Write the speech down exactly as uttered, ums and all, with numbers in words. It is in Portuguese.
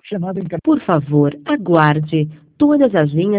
Chamada em... Por favor, aguarde. Todas as linhas